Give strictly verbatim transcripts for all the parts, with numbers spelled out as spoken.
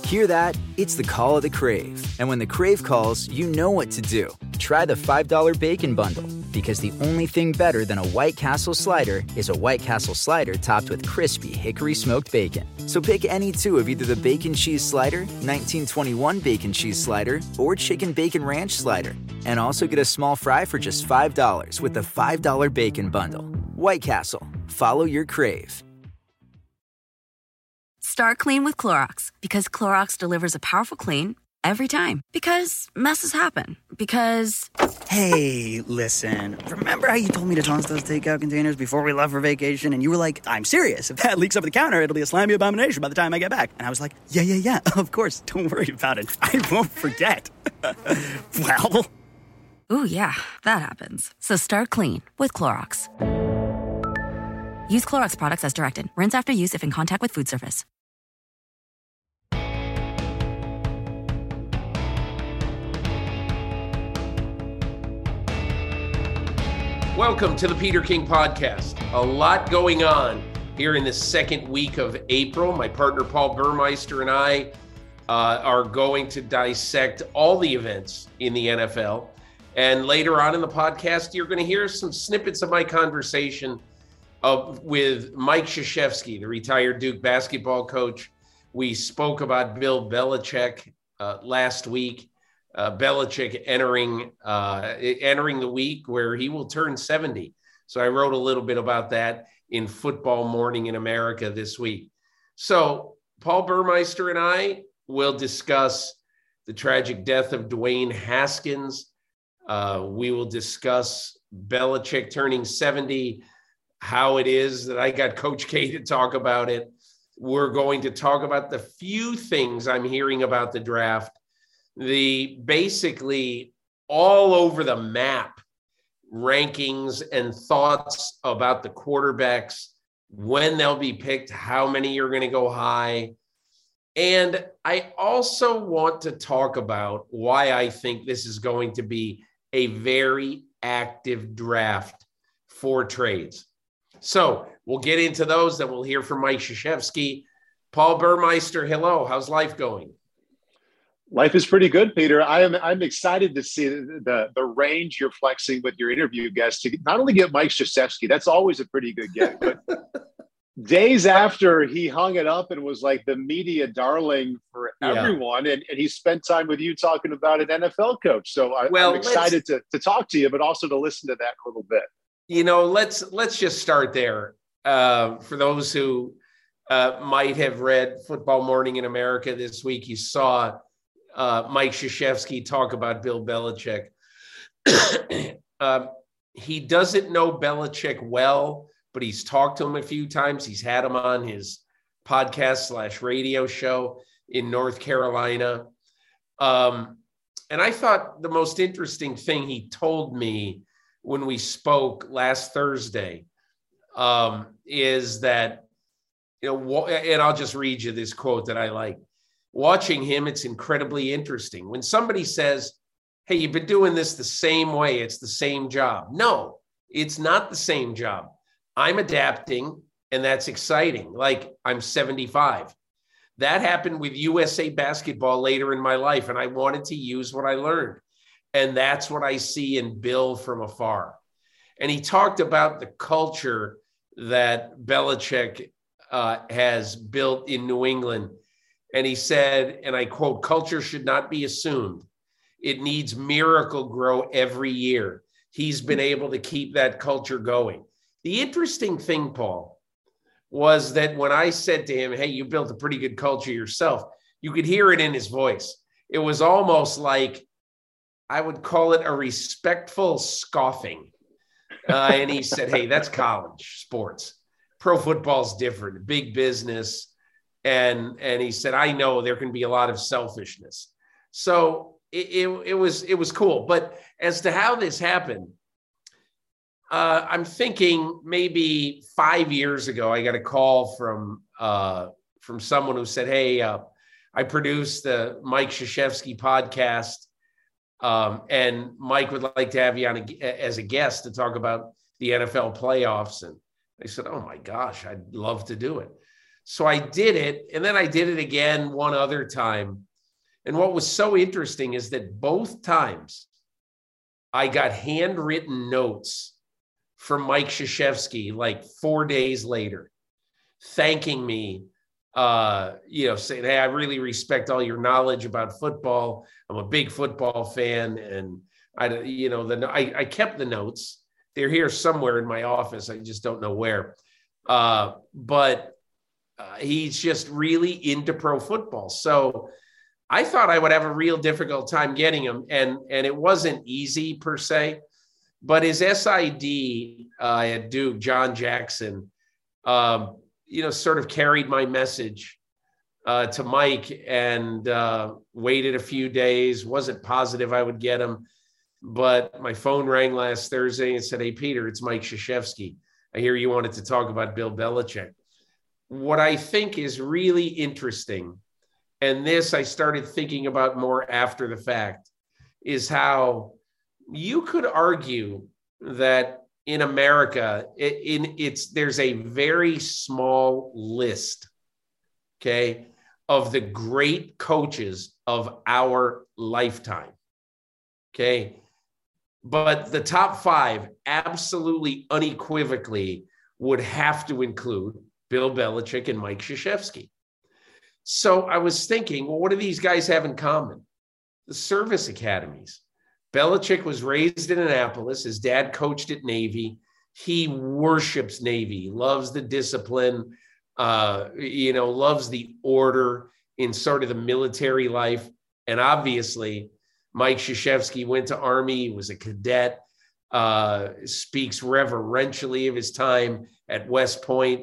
Hear that? It's the call of the Crave. And when the Crave calls, you know what to do. Try the five dollar Bacon Bundle, because the only thing better than a White Castle slider is a White Castle slider topped with crispy hickory smoked bacon. So pick any two of either the Bacon Cheese Slider, nineteen twenty-one Bacon Cheese Slider, or Chicken Bacon Ranch Slider. And also get a small fry for just five dollars with the five dollar Bacon Bundle. White Castle. Follow your Crave. Start clean with Clorox, because Clorox delivers a powerful clean every time. Because messes happen. Because... Hey, listen. Remember how you told me to toss those takeout containers before we left for vacation? And you were like, I'm serious. If that leaks over the counter, it'll be a slimy abomination by the time I get back. And I was like, yeah, yeah, yeah, of course. Don't worry about it. I won't forget. Well... Ooh, yeah, that happens. So start clean with Clorox. Use Clorox products as directed. Rinse after use if in contact with food surface. Welcome to the Peter King Podcast. A lot going on here in the second week of April. My partner Paul Burmeister and I uh, are going to dissect all the events in the N F L. And later on in the podcast, you're going to hear some snippets of my conversation of, with Mike Krzyzewski, the retired Duke basketball coach. We spoke about Bill Belichick uh, last week. Uh, Belichick entering uh, entering the week where he will turn seventy. So I wrote a little bit about that in Football Morning in America this week. So Paul Burmeister and I will discuss the tragic death of Dwayne Haskins. Uh, we will discuss Belichick turning seventy, how it is that I got Coach K to talk about it. We're going to talk about the few things I'm hearing about the draft. The basically all over the map rankings and thoughts about the quarterbacks, when they'll be picked, how many are going to go high. And I also want to talk about why I think this is going to be a very active draft for trades. So we'll get into those, then we'll hear from Mike Krzyzewski. Paul Burmeister, hello. How's life going? Life is pretty good, Peter. I am I'm excited to see the, the the range you're flexing with your interview guests to not only get Mike Krzyzewski, that's always a pretty good get, but days after he hung it up and was like the media darling for Yeah. everyone, and, and he spent time with you talking about an N F L coach. So I, Well, I'm excited to, to talk to you, but also to listen to that a little bit. You know, let's let's just start there. Uh, for those who uh, might have read Football Morning in America this week, you saw Uh, Mike Krzyzewski talk about Bill Belichick. um, he doesn't know Belichick well, but he's talked to him a few times. He's had him on his podcast slash radio show in North Carolina. Um, and I thought the most interesting thing he told me when we spoke last Thursday um, is that, you know, and I'll just read you this quote that I like. Watching him, it's incredibly interesting. When somebody says, hey, you've been doing this the same way, it's the same job. No, it's not the same job. I'm adapting, and that's exciting. Like, I'm seventy-five. That happened with U S A basketball later in my life, and I wanted to use what I learned. And that's what I see in Bill from afar. And he talked about the culture that Belichick uh, has built in New England. And he said, and I quote, culture should not be assumed. It needs miracle grow every year. He's been able to keep that culture going. The interesting thing, Paul, was that when I said to him, hey, you built a pretty good culture yourself, you could hear it in his voice. It was almost like, I would call it a respectful scoffing. Uh, and he said, hey, that's college sports. Pro football's different, big business. And, and he said, I know there can be a lot of selfishness. So it, it, it was it was cool. But as to how this happened, uh, I'm thinking maybe five years ago, I got a call from uh, from someone who said, hey, uh, I produced the Mike Krzyzewski podcast. Um, and Mike would like to have you on a, as a guest to talk about the N F L playoffs. And I said, oh my gosh, I'd love to do it. So I did it, and then I did it again one other time. And what was so interesting is that both times I got handwritten notes from Mike Krzyzewski like four days later, thanking me, uh, you know, saying, hey, I really respect all your knowledge about football. I'm a big football fan. And I, you know, the, I, I kept the notes. They're here somewhere in my office. I just don't know where. Uh, but uh, he's just really into pro football. So I thought I would have a real difficult time getting him. And, and it wasn't easy per se, but his S I D uh, at Duke, John Jackson, um, you know, sort of carried my message uh, to Mike, and uh, waited a few days. Wasn't positive I would get him, but my phone rang last Thursday and said, hey, Peter, it's Mike Krzyzewski. I hear you wanted to talk about Bill Belichick. What I think is really interesting, and this I started thinking about more after the fact, is how you could argue that in America, in it's there's a very small list, okay, of the great coaches of our lifetime, okay? But the top five absolutely unequivocally would have to include Bill Belichick and Mike Krzyzewski. So I was thinking, well, what do these guys have in common? The service academies. Belichick was raised in Annapolis. His dad coached at Navy. He worships Navy, loves the discipline, uh, you know, loves the order in sort of the military life. And obviously, Mike Krzyzewski went to Army, was a cadet, uh, speaks reverentially of his time at West Point.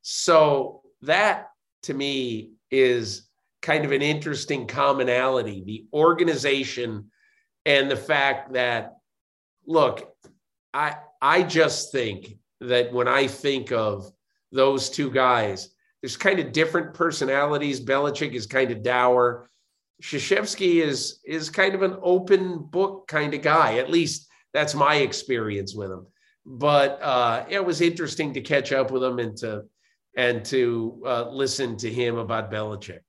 So that, to me, is kind of an interesting commonality, the organization and the fact that, look, I I just think that when I think of those two guys, there's kind of different personalities. Belichick is kind of dour. Krzyzewski is, is kind of an open book kind of guy. At least that's my experience with him. But uh, it was interesting to catch up with him and to, and to uh, listen to him about Belichick.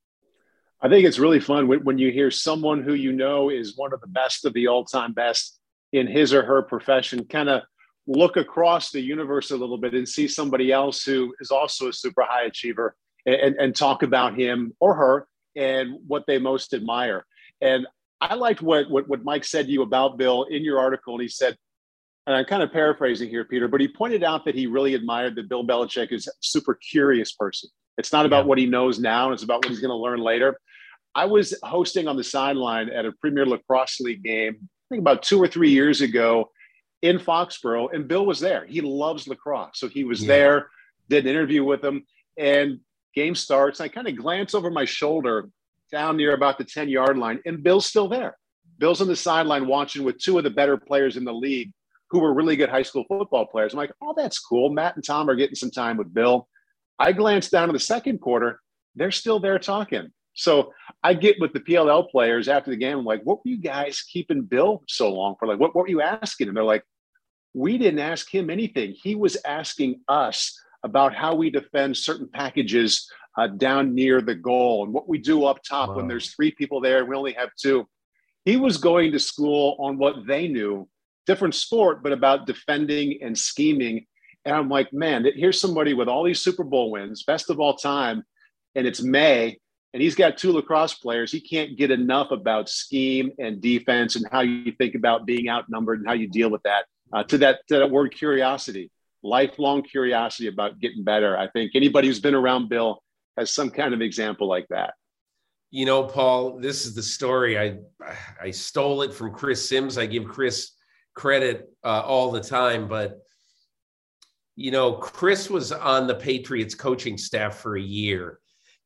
I think it's really fun when, when you hear someone who you know is one of the best of the all-time best in his or her profession kind of look across the universe a little bit and see somebody else who is also a super high achiever and, and talk about him or her and what they most admire. And I liked what, what, what Mike said to you about Bill in your article. And he said, and I'm kind of paraphrasing here, Peter, but he pointed out that he really admired that Bill Belichick is a super curious person. It's not about yeah. what he knows now. It's about what he's going to learn later. I was hosting on the sideline at a Premier Lacrosse League game, I think about two or three years ago in Foxborough, and Bill was there. He loves lacrosse. So he was yeah. there, did an interview with him, and game starts. I kind of glance over my shoulder down near about the ten-yard line, and Bill's still there. Bill's on the sideline watching with two of the better players in the league who were really good high school football players. I'm like, oh, that's cool. Matt and Tom are getting some time with Bill. I glanced down to the second quarter. They're still there talking. So I get with the P L L players after the game. I'm like, what were you guys keeping Bill so long for? Like, what, what were you asking? And they're like, we didn't ask him anything. He was asking us about how we defend certain packages uh, down near the goal and what we do up top wow. when there's three people there and we only have two. He was going to school on what they knew, different sport, but about defending and scheming. And I'm like, man, here's somebody with all these Super Bowl wins, best of all time, and it's May, and he's got two lacrosse players. He can't get enough about scheme and defense and how you think about being outnumbered and how you deal with that. Uh, to that to that word curiosity, lifelong curiosity about getting better. I think anybody who's been around Bill has some kind of example like that. You know, Paul, this is the story. I I stole it from Chris Sims. I give Chris credit uh, all the time, but you know, Chris was on the Patriots coaching staff for a year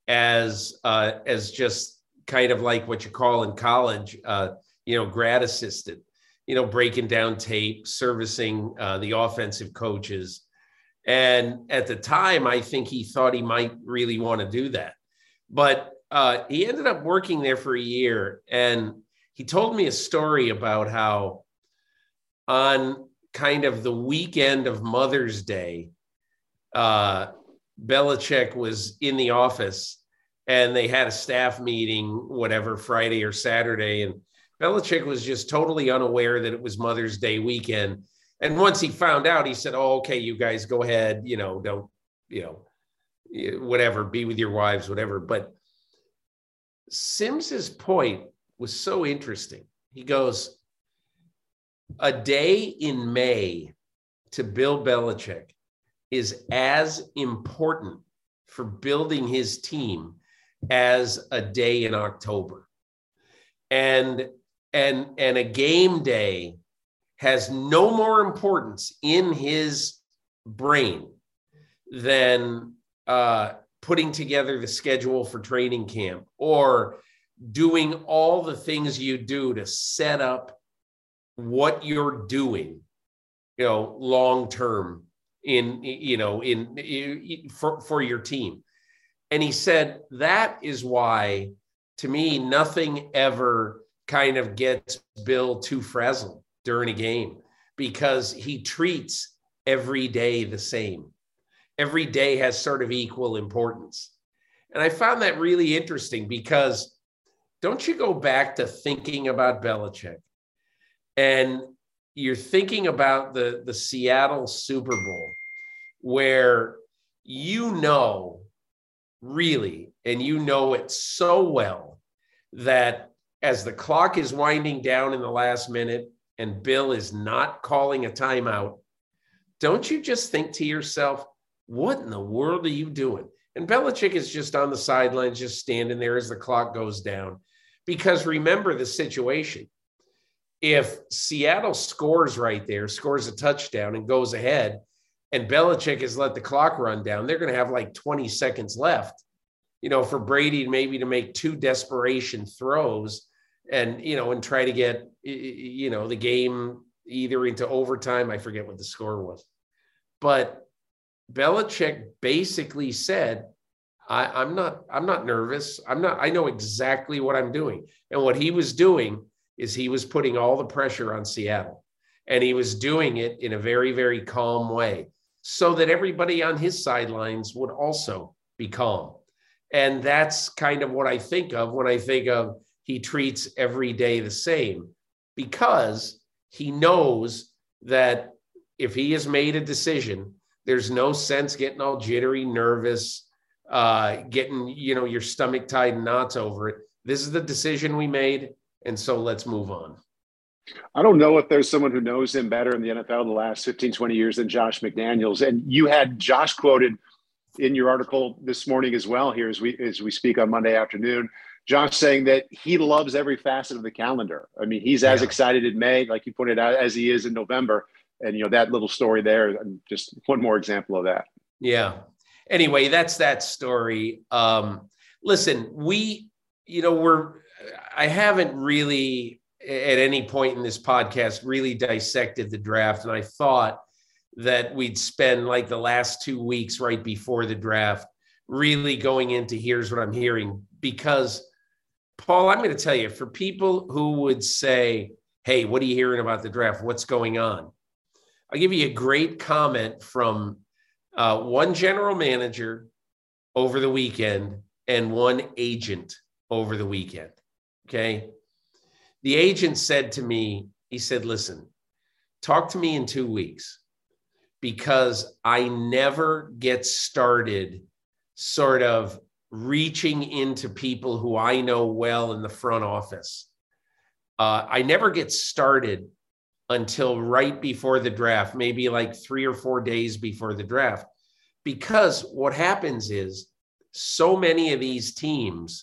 as uh, as just kind of like what you call in college, uh, you know, grad assistant, you know, breaking down tape, servicing uh, the offensive coaches. And at the time, I think he thought he might really want to do that. But uh, he ended up working there for a year. And he told me a story about how on kind of the weekend of Mother's Day, uh, Belichick was in the office and they had a staff meeting, whatever, Friday or Saturday. And Belichick was just totally unaware that it was Mother's Day weekend. And once he found out, he said, oh, okay, you guys go ahead, you know, don't, you know, whatever, be with your wives, whatever. But Sims's point was so interesting. He goes, a day in May to Bill Belichick is as important for building his team as a day in October. And, and, and a game day has no more importance in his brain than uh, putting together the schedule for training camp or doing all the things you do to set up what you're doing, you know, long-term in, you know, in, in for, for your team. And he said, that is why, to me, nothing ever kind of gets Bill too frazzled during a game, because he treats every day the same. Every day has sort of equal importance. And I found that really interesting, because don't you go back to thinking about Belichick, and you're thinking about the, the Seattle Super Bowl, where you know, really, and you know it so well, that as the clock is winding down in the last minute and Bill is not calling a timeout, don't you just think to yourself, what in the world are you doing? And Belichick is just on the sidelines, just standing there as the clock goes down. Because remember the situation. If Seattle scores right there, scores a touchdown and goes ahead, and Belichick has let the clock run down, they're going to have like twenty seconds left, you know, for Brady maybe to make two desperation throws and, you know, and try to get, you know, the game either into overtime. I forget what the score was. But Belichick basically said, I, I'm not, I'm not nervous. I'm not, I know exactly what I'm doing. And what he was doing is he was putting all the pressure on Seattle, and he was doing it in a very, very calm way so that everybody on his sidelines would also be calm. And that's kind of what I think of when I think of he treats every day the same, because he knows that if he has made a decision, there's no sense getting all jittery, nervous, uh, getting, you know, your stomach tied in knots over it. This is the decision we made, and so let's move on. I don't know if there's someone who knows him better in the N F L the last fifteen, twenty years than Josh McDaniels. And you had Josh quoted in your article this morning as well here as we as we speak on Monday afternoon. Josh saying that he loves every facet of the calendar. I mean, he's as yeah. excited in May, like you pointed out, as he is in November. And, you know, that little story there, just one more example of that. Yeah. Anyway, that's that story. Um, listen, we, you know, we're, I haven't really at any point in this podcast really dissected the draft. And I thought that we'd spend like the last two weeks right before the draft really going into here's what I'm hearing. Because, Paul, I'm going to tell you, for people who would say, hey, what are you hearing about the draft? What's going on? I'll give you a great comment from uh, one general manager over the weekend and one agent over the weekend. Okay. The agent said to me, he said, listen, talk to me in two weeks because I never get started sort of reaching into people who I know well in the front office. Uh, I never get started until right before the draft, maybe like three or four days before the draft. Because what happens is so many of these teams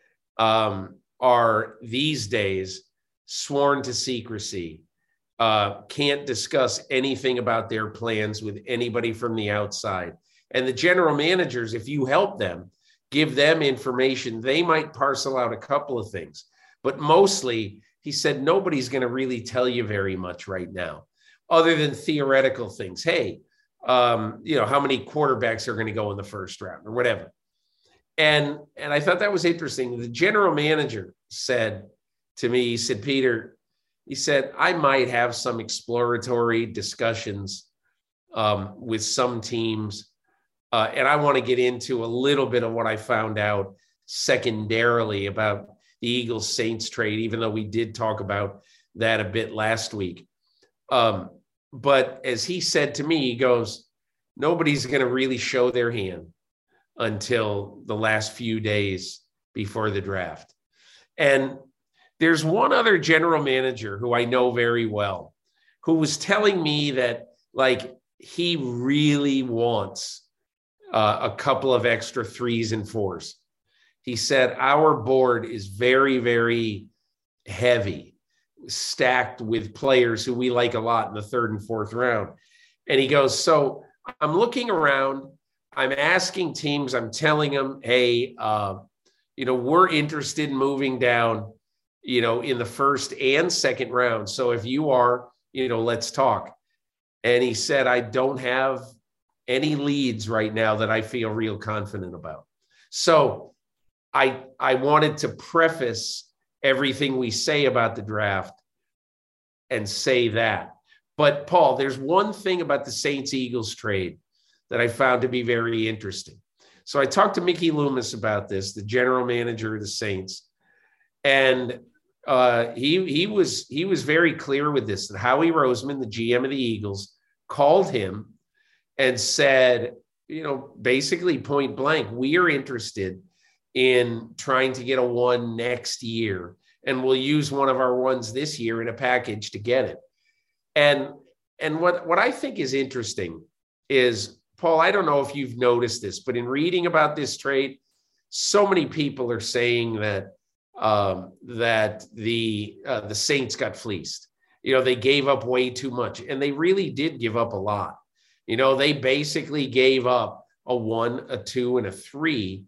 um, are these days sworn to secrecy, uh, can't discuss anything about their plans with anybody from the outside. And the general managers, if you help them, give them information, they might parcel out a couple of things. But mostly, he said, nobody's going to really tell you very much right now, other than theoretical things. Hey, um, you know, how many quarterbacks are going to go in the first round or whatever. And, and I thought that was interesting. The general manager said to me, he said, Peter, he said, I might have some exploratory discussions um, with some teams. Uh, and I want to get into a little bit of what I found out secondarily about the Eagles Saints trade, even though we did talk about that a bit last week. Um, but as he said to me, he goes, nobody's going to really show their hand until the last few days before the draft. And there's one other general manager who I know very well, who was telling me that, like, he really wants uh, a couple of extra threes and fours. He said, our board is very, very heavy, stacked with players who we like a lot in the third and fourth round. And he goes, so I'm looking around, I'm asking teams, I'm telling them, hey, uh, you know, we're interested in moving down, you know, in the first and second round. So if you are, you know, let's talk. And he said, I don't have any leads right now that I feel real confident about. So I, I wanted to preface everything we say about the draft and say that. But Paul, there's one thing about the Saints-Eagles trade that I found to be very interesting. So I talked to Mickey Loomis about this, the general manager of the Saints, and uh, he he was he was very clear with this, that Howie Roseman, the G M of the Eagles, called him and said, you know, basically point blank, we are interested in trying to get a one next year, and we'll use one of our ones this year in a package to get it. And and what, what I think is interesting is, Paul, I don't know if you've noticed this, but in reading about this trade, so many people are saying that um, that the uh, the Saints got fleeced. You know, they gave up way too much, and they really did give up a lot. You know, they basically gave up a one, a two, and a three,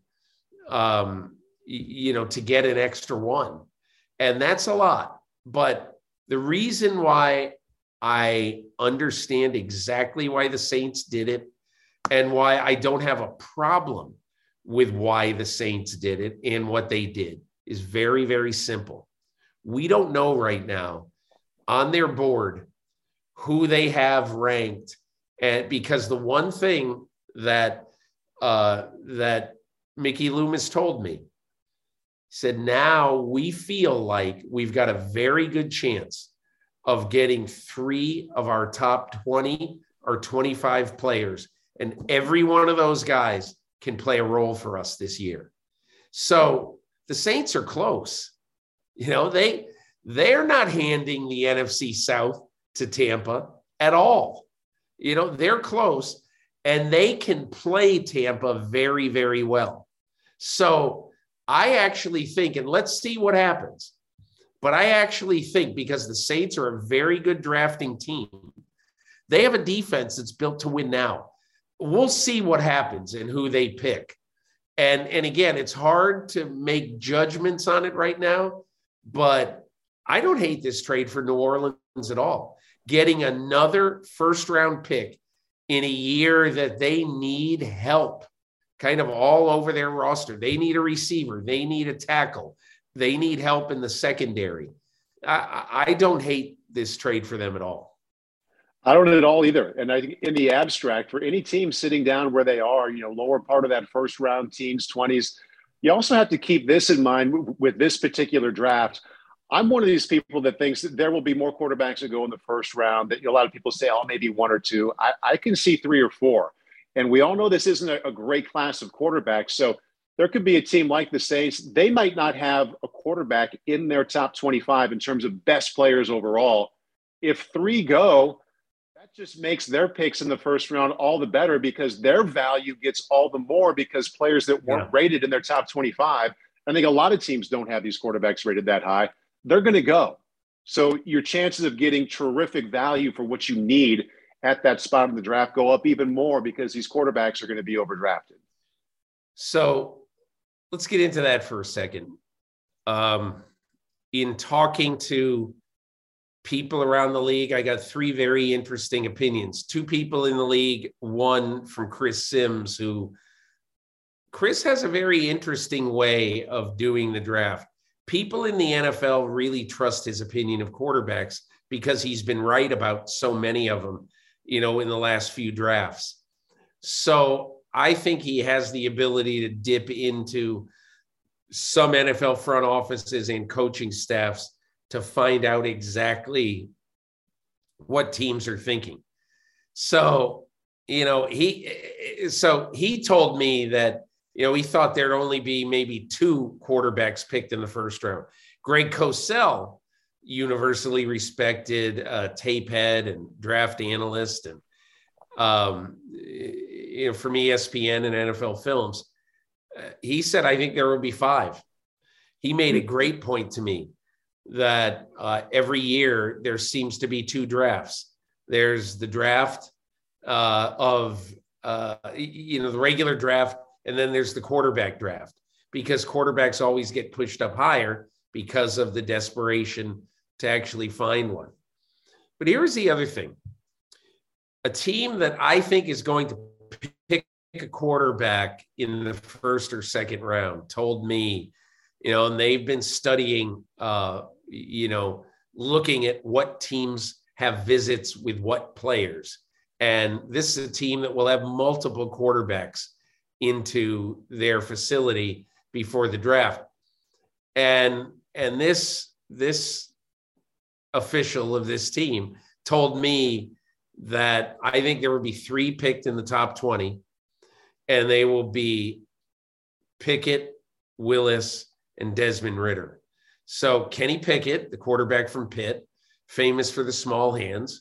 um, you know, to get an extra one. And that's a lot. But the reason why I understand exactly why the Saints did it, and why I don't have a problem with why the Saints did it and what they did, is very, very simple. We don't know right now on their board who they have ranked. And because the one thing that uh, that Mickey Loomis told me, said, now we feel like we've got a very good chance of getting three of our top twenty or twenty-five players. And every one of those guys can play a role for us this year. So the Saints are close. You know, they, they're not handing the N F C South to Tampa at all. You know, they're close, and they can play Tampa very, very well. So I actually think, and let's see what happens, but I actually think, because the Saints are a very good drafting team, they have a defense that's built to win now. We'll see what happens and who they pick. And, and again, it's hard to make judgments on it right now, but I don't hate this trade for New Orleans at all. Getting another first round pick in a year that they need help kind of all over their roster. They need a receiver. They need a tackle. They need help in the secondary. I, I don't hate this trade for them at all. I don't at all either. And I think in the abstract, for any team sitting down where they are, you know, lower part of that first round, teens, twenties, you also have to keep this in mind with this particular draft. I'm one of these people that thinks that there will be more quarterbacks that go in the first round, that a lot of people say, oh, maybe one or two. I, I can see three or four. And we all know this isn't a, a great class of quarterbacks. So there could be a team like the Saints. They might not have a quarterback in their top twenty-five in terms of best players overall. If three go, that just makes their picks in the first round all the better, because their value gets all the more, because players that weren't yeah. rated in their top twenty-five, I think a lot of teams don't have these quarterbacks rated that high, they're going to go. So your chances of getting terrific value for what you need at that spot in the draft go up even more, because these quarterbacks are going to be overdrafted. So let's get into that for a second. Um, in talking to people around the league, I got three very interesting opinions. Two people in the league, one from Chris Sims, who Chris has a very interesting way of doing the draft. People in the N F L really trust his opinion of quarterbacks because he's been right about so many of them, you know, in the last few drafts. So I think he has the ability to dip into some N F L front offices and coaching staffs to find out exactly what teams are thinking. So, you know, he, so he told me that, you know, he thought there'd only be maybe two quarterbacks picked in the first round. Greg Cosell, universally respected uh, tape head and draft analyst, and um, you know, from E S P N and N F L Films, uh, he said, I think there will be five. He made a great point to me that uh, every year there seems to be two drafts. There's the draft uh, of, uh, you know, the regular draft, and then there's the quarterback draft, because quarterbacks always get pushed up higher because of the desperation to actually find one. But here's the other thing. A team that I think is going to pick a quarterback in the first or second round told me, you know, and they've been studying, uh, you know, looking at what teams have visits with what players. And this is a team that will have multiple quarterbacks into their facility before the draft. And, and this, this official of this team told me that I think there will be three picked in the top twenty, and they will be Pickett, Willis, and Desmond Ridder. So Kenny Pickett, the quarterback from Pitt, famous for the small hands.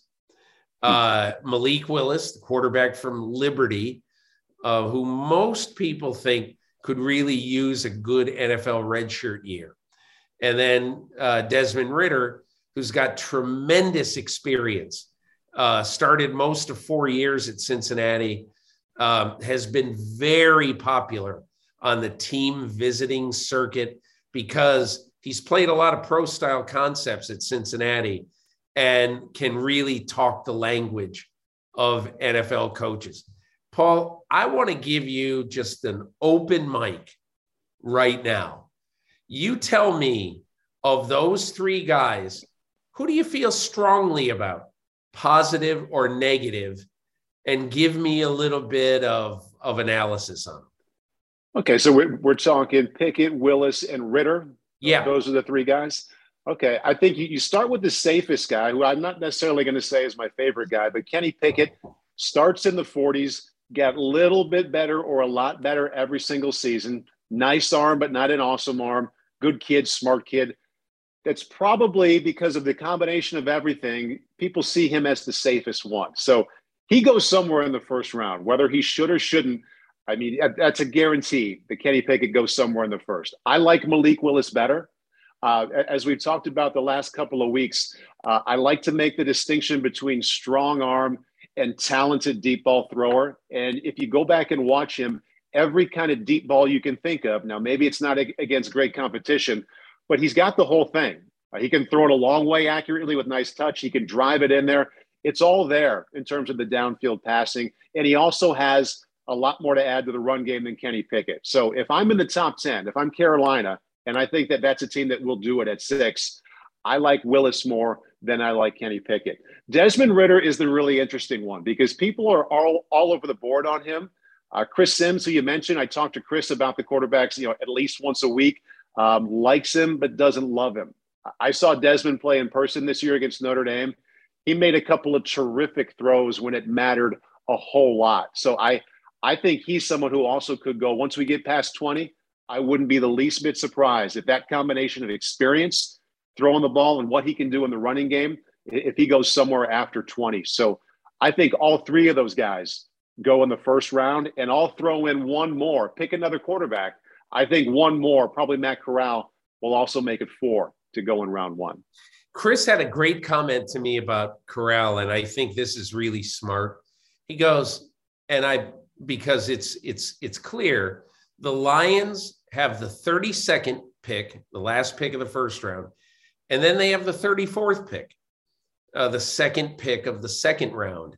Uh, Malik Willis, the quarterback from Liberty, uh, who most people think could really use a good N F L redshirt year. And then uh, Desmond Ridder, who's got tremendous experience. Uh, started most of four years at Cincinnati, um, has been very popular on the team visiting circuit because he's played a lot of pro-style concepts at Cincinnati and can really talk the language of N F L coaches. Paul, I want to give you just an open mic right now. You tell me, of those three guys, who do you feel strongly about? Positive or negative, and give me a little bit of, of analysis on them. Okay, so we're, we're talking Pickett, Willis, and Ridder. Yeah. Those are the three guys. Okay, I think you, you start with the safest guy, who I'm not necessarily going to say is my favorite guy, but Kenny Pickett starts in the forties, got a little bit better or a lot better every single season. Nice arm, but not an awesome arm. Good kid, smart kid. That's probably because of the combination of everything, people see him as the safest one. So he goes somewhere in the first round, whether he should or shouldn't. I mean, that's a guarantee that Kenny Pickett goes somewhere in the first. I like Malik Willis better. Uh, as we've talked about the last couple of weeks, uh, I like to make the distinction between strong arm and talented deep ball thrower. And if you go back and watch him, every kind of deep ball you can think of, now maybe it's not against great competition, but he's got the whole thing. Uh, he can throw it a long way accurately with nice touch. He can drive it in there. It's all there in terms of the downfield passing. And he also has a lot more to add to the run game than Kenny Pickett. So if I'm in the top ten, if I'm Carolina, and I think that that's a team that will do it at six, I like Willis more than I like Kenny Pickett. Desmond Ridder is the really interesting one because people are all, all over the board on him. Uh, Chris Sims, who you mentioned, I talked to Chris about the quarterbacks, you know, at least once a week. Um, likes him, but doesn't love him. I saw Desmond play in person this year against Notre Dame. He made a couple of terrific throws when it mattered a whole lot. So I, I think he's someone who also could go, once we get past twenty, I wouldn't be the least bit surprised if that combination of experience, throwing the ball, and what he can do in the running game, if he goes somewhere after twenty. So I think all three of those guys go in the first round, and I'll throw in one more, pick another quarterback. I think one more, probably Matt Corral, will also make it four to go in round one. Chris had a great comment to me about Corral, and I think this is really smart. He goes, and I, because it's it's it's clear, the Lions have the thirty-second pick, the last pick of the first round, and then they have the thirty-fourth pick, uh, the second pick of the second round.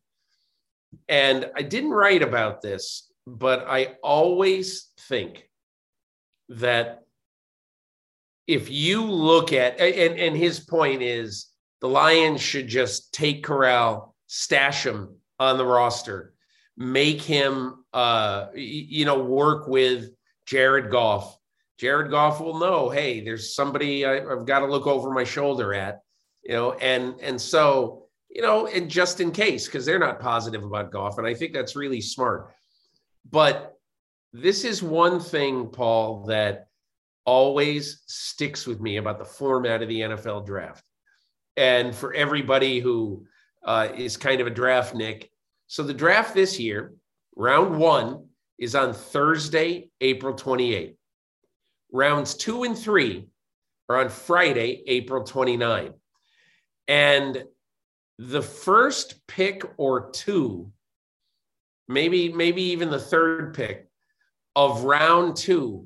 And I didn't write about this, but I always think that if you look at, and, and his point is the Lions should just take Corral, stash him on the roster, make him uh, you know, work with Jared Goff. Jared Goff will know, hey, there's somebody I, I've got to look over my shoulder at, you know, and, and so, you know, and just in case, because they're not positive about Goff. And I think that's really smart. But this is one thing, Paul, that always sticks with me about the format of the N F L draft. And for everybody who uh, is kind of a draft Nick. So the draft this year, round one, is on Thursday, April twenty-eighth. Rounds two and three are on Friday, April twenty-ninth. And the first pick or two, maybe, maybe even the third pick of round two,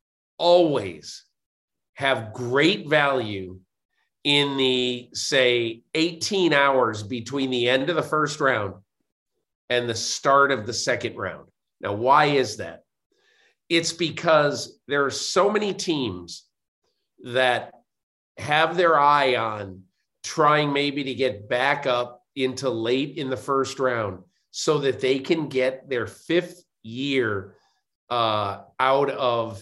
always have great value in the, say, eighteen hours between the end of the first round and the start of the second round. Now, why is that? It's because there are so many teams that have their eye on trying maybe to get back up into late in the first round so that they can get their fifth year uh, out of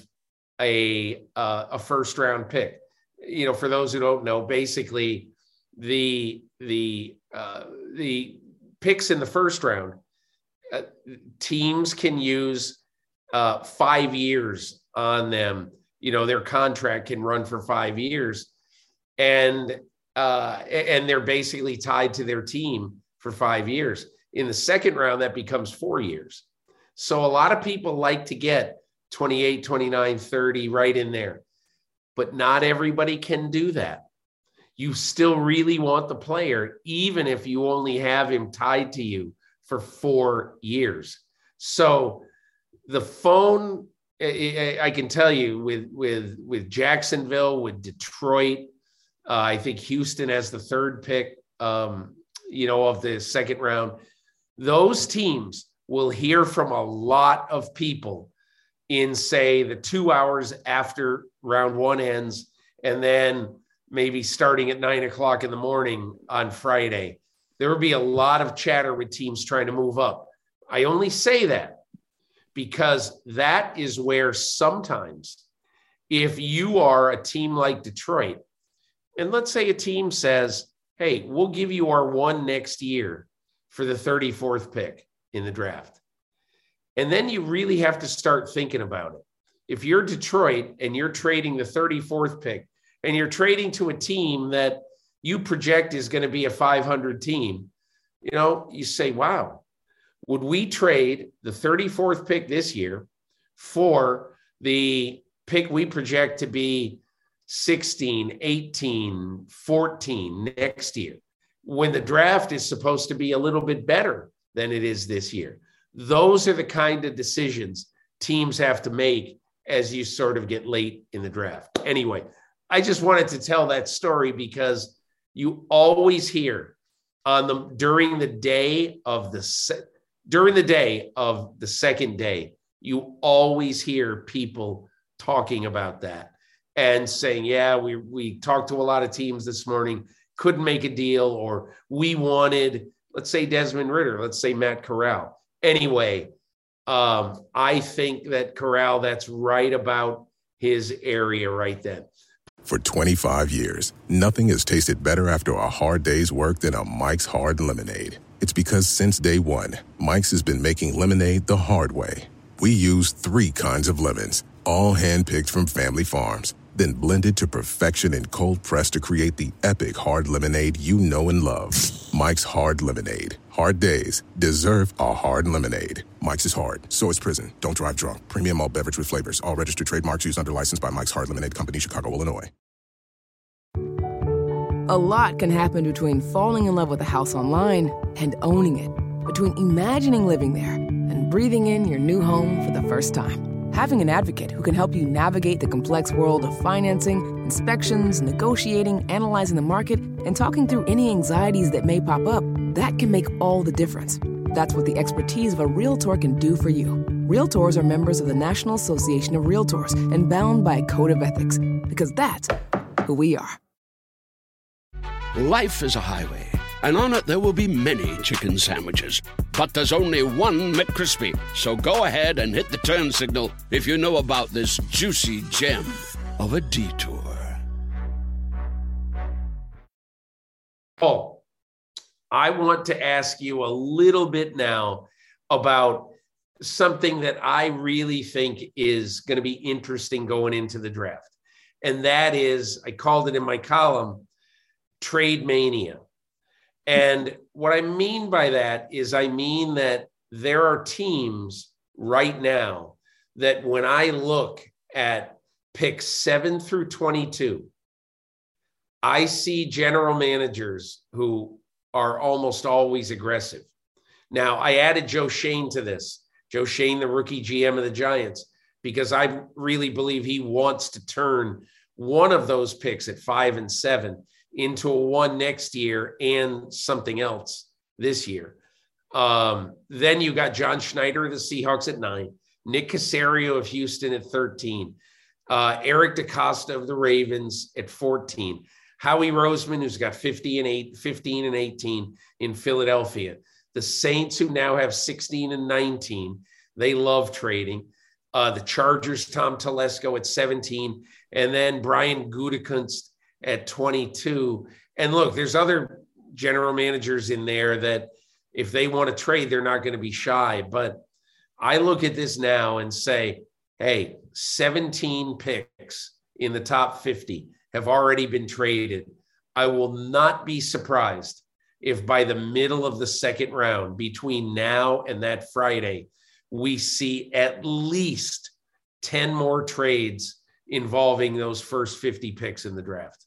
a, uh, a first round pick. You know, for those who don't know, basically the, the, uh, the picks in the first round, uh, teams can use uh, five years on them. You know, their contract can run for five years and, uh, and they're basically tied to their team for five years. In the second round, that becomes four years. So a lot of people like to get twenty-eight, twenty-nine, thirty right in there, but not everybody can do that. You still really want the player, even if you only have him tied to you for four years. So the phone, I can tell you with, with, with Jacksonville, with Detroit, uh, I think Houston has the third pick, um, you know, of the second round. Those teams will hear from a lot of people in, say, the two hours after round one ends, and then maybe starting at nine o'clock in the morning on Friday. There will be a lot of chatter with teams trying to move up. I only say that because that is where sometimes if you are a team like Detroit, and let's say a team says, hey, we'll give you our one next year for the thirty-fourth pick in the draft. And then you really have to start thinking about it. If you're Detroit and you're trading the thirty-fourth pick and you're trading to a team that you project is going to be a five hundred team, you know, you say, wow, would we trade the thirty-fourth pick this year for the pick we project to be sixteen, eighteen, fourteen next year, when the draft is supposed to be a little bit better than it is this year? Those are the kind of decisions teams have to make as you sort of get late in the draft. Anyway, I just wanted to tell that story because you always hear on the during the day of the se- during the day of the second day, you always hear people talking about that and saying, yeah, we we talked to a lot of teams this morning, couldn't make a deal, or we wanted, let's say Desmond Ridder, let's say Matt Corral. Anyway, um, I think that Corral, that's right about his area right then. For twenty-five years, nothing has tasted better after a hard day's work than a Mike's Hard Lemonade. It's because since day one, Mike's has been making lemonade the hard way. We use three kinds of lemons, all hand-picked from family farms, then blended to perfection and cold-pressed to create the epic hard lemonade you know and love. Mike's Hard Lemonade. Hard days deserve a hard lemonade. Mike's is hard, so is prison. Don't drive drunk. Premium malt beverage with flavors. All registered trademarks used under license by Mike's Hard Lemonade Company, Chicago, Illinois. A lot can happen between falling in love with a house online and owning it. Between imagining living there and breathing in your new home for the first time. Having an advocate who can help you navigate the complex world of financing, inspections, negotiating, analyzing the market, and talking through any anxieties that may pop up, that can make all the difference. That's what the expertise of a Realtor can do for you. Realtors are members of the National Association of Realtors and bound by a code of ethics, because that's who we are. Life is a highway, and on it there will be many chicken sandwiches. But there's only one McCrispy. So go ahead and hit the turn signal if you know about this juicy gem of a detour. Oh, I want to ask you a little bit now about something that I really think is going to be interesting going into the draft. And that is, I called it in my column, trade mania. And what I mean by that is I mean that there are teams right now that when I look at picks seven through twenty-two, I see general managers who are almost always aggressive. Now, I added Joe Schoen to this. Joe Schoen, the rookie G M of the Giants, because I really believe he wants to turn one of those picks at five and seven into a one next year and something else this year. Um, then you got John Schneider of the Seahawks at nine, Nick Caserio of Houston at thirteen, uh, Eric DeCosta of the Ravens at fourteen, Howie Roseman, who's got fifty and eight, fifteen and eighteen in Philadelphia. The Saints, who now have sixteen and nineteen, they love trading. Uh, the Chargers, Tom Telesco at seventeen, and then Brian Gutekunst at twenty-two. And look, there's other general managers in there that if they want to trade, they're not going to be shy. But I look at this now and say, hey, seventeen picks in the top fifty have already been traded. I will not be surprised if by the middle of the second round, between now and that Friday, we see at least ten more trades involving those first fifty picks in the draft.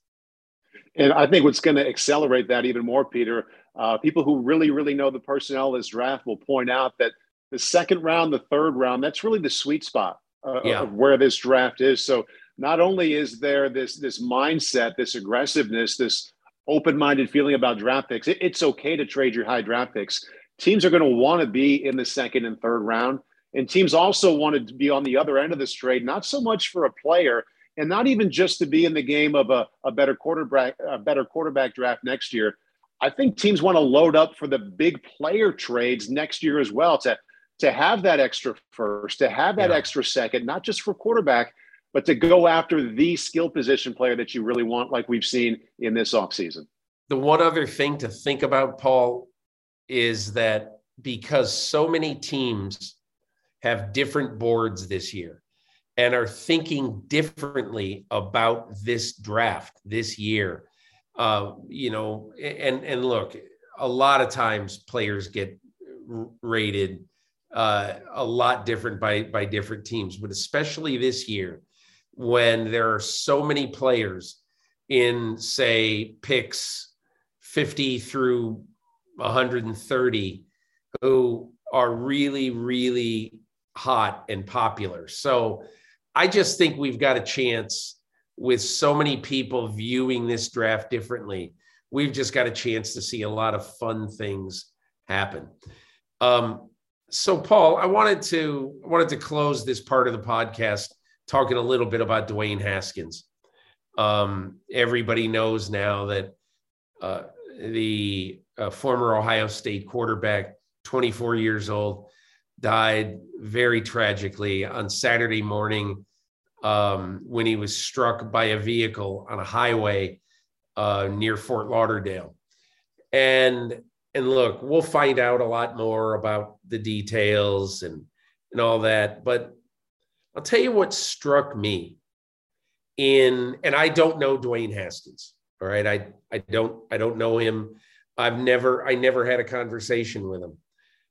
And I think what's going to accelerate that even more, Peter, uh, people who really, really know the personnel of this draft will point out that the second round, the third round, that's really the sweet spot uh, yeah. of where this draft is. So not only is there this, this mindset, this aggressiveness, this open-minded feeling about draft picks, it, it's okay to trade your high draft picks. Teams are going to want to be in the second and third round. And teams also wanted to be on the other end of this trade, not so much for a player, and not even just to be in the game of a, a better quarterback, a better quarterback draft next year. I think teams want to load up for the big player trades next year as well, to, to have that extra first, to have that yeah. extra second, not just for quarterback, but to go after the skill position player that you really want, like we've seen in this offseason. The one other thing to think about, Paul, is that because so many teams have different boards this year and are thinking differently about this draft this year, uh, you know, and, and look, a lot of times players get rated uh, a lot different by, by different teams, but especially this year when there are so many players in, say, picks fifty through one hundred thirty who are really, really hot and popular. So I just think we've got a chance with so many people viewing this draft differently. We've just got a chance to see a lot of fun things happen. Um, so Paul, I wanted to, I wanted to close this part of the podcast talking a little bit about Dwayne Haskins. Um, everybody knows now that uh, the uh, former Ohio State quarterback, twenty-four years old, died very tragically on Saturday morning um, when he was struck by a vehicle on a highway uh, near Fort Lauderdale. And and look, we'll find out a lot more about the details and, and all that. But I'll tell you what struck me in, and I don't know Dwayne Haskins. All right. I, I don't, I don't know him. I've never, I never had a conversation with him.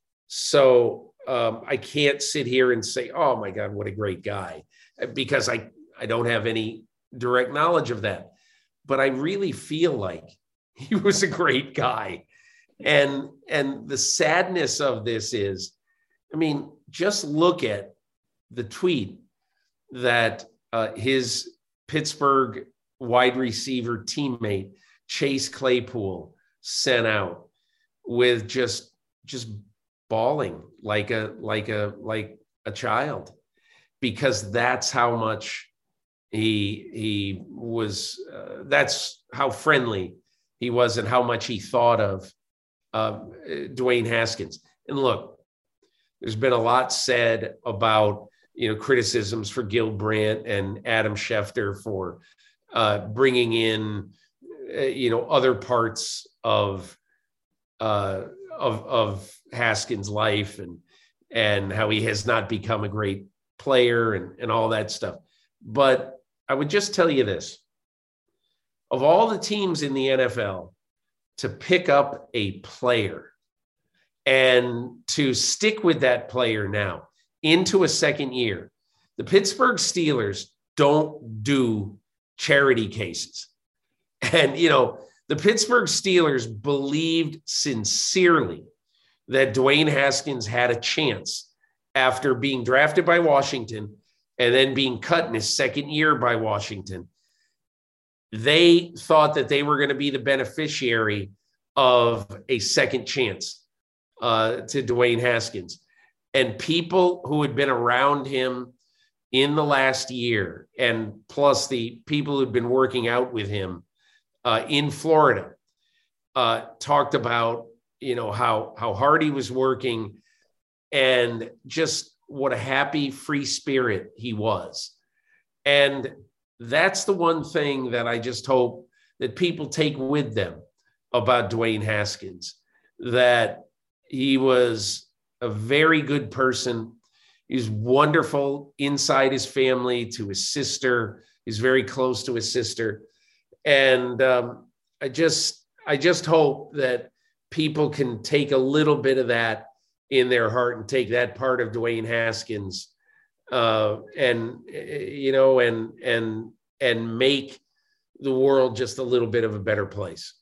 So um, I can't sit here and say, oh my God, what a great guy, because I, I don't have any direct knowledge of that, but I really feel like he was a great guy. And, and the sadness of this is, I mean, just look at the tweet that uh, his Pittsburgh wide receiver teammate, Chase Claypool, sent out with just, just bawling like a, like a, like a child, because that's how much he, he was, uh, that's how friendly he was and how much he thought of uh, Dwayne Haskins. And look, there's been a lot said about, you know, criticisms for Gil Brandt and Adam Schefter for uh, bringing in, uh, you know, other parts of, uh, of, of Haskins' life and, and how he has not become a great player and, and all that stuff. But I would just tell you this. Of all the teams in the N F L to pick up a player and to stick with that player now into a second year, the Pittsburgh Steelers don't do charity cases. And, you know, the Pittsburgh Steelers believed sincerely that Dwayne Haskins had a chance after being drafted by Washington and then being cut in his second year by Washington. They thought that they were going to be the beneficiary of a second chance uh, to Dwayne Haskins. And people who had been around him in the last year, and plus the people who'd been working out with him uh, in Florida, uh, talked about, you know, how, how hard he was working and just what a happy, free spirit he was. And that's the one thing that I just hope that people take with them about Dwayne Haskins, that he was a very good person. He's wonderful inside his family, to his sister. He's very close to his sister. And um, I just, I just hope that people can take a little bit of that in their heart and take that part of Dwayne Haskins uh, and, you know, and, and, and make the world just a little bit of a better place.